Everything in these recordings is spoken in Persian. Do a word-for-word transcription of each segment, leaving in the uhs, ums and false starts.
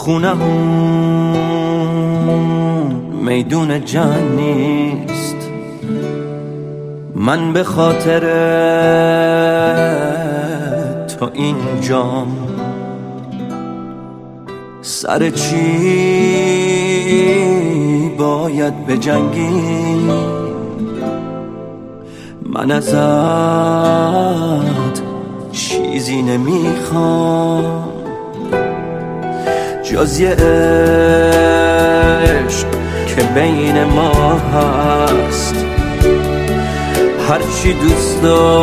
خونه‌مون میدون جنگ نیست، من به خاطر تو اینجام. سر چی باید بجنگی؟ من ازت چیزی نمیخوام جز یه عشق که بین ما هست. هرچی دوست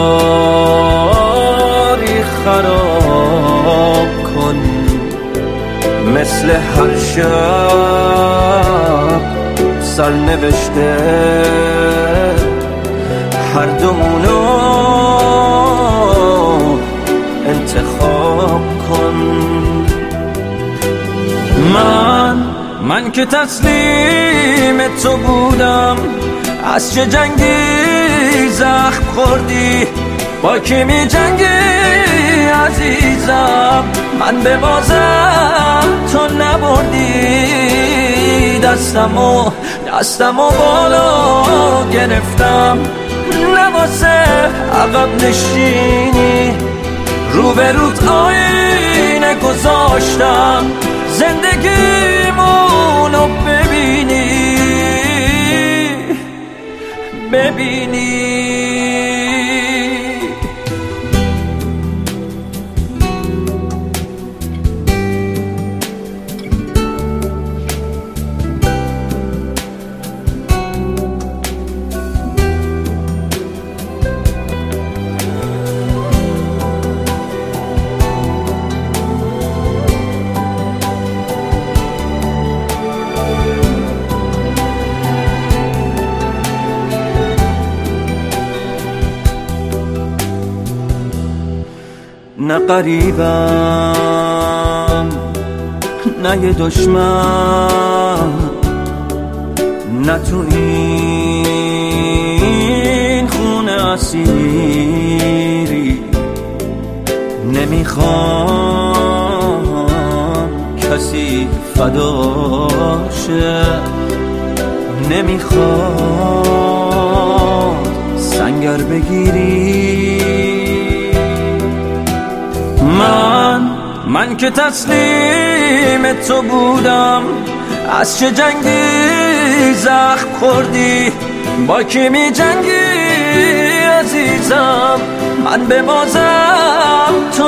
داری خراب کن، مثل هر شب سرنوشته هر دومونو انتخاب کن. من من که تسلیم تو بودم، از چه جنگی زخم خوردی؟ با کی می جنگی عزیزم؟ من به بازم تو نبردی. دستمو دستمو بالا گرفتم، نواسه عقب نشینی، رو به روت آینه گذاشتم زندگیمونو ببینی ببینی. نه قریبم نه یه دشمن، نه تو این خونه اسیری. نمیخوام کسی فداشه، نمیخوام سنگر بگیری. من من که تسلیم تو بودم، از چه جنگی زخم خوردی؟ با کی می جنگی عزیزم؟ من به بازم تو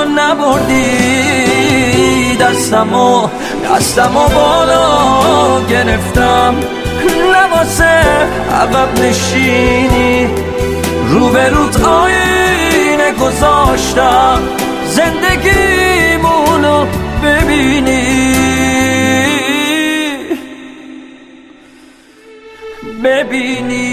نبردی. دستمو دستمو بالا گرفتم، نواسه عقب نشینی، رو به روت آینه گذاشتم زندگیمونو ببینی ببینی.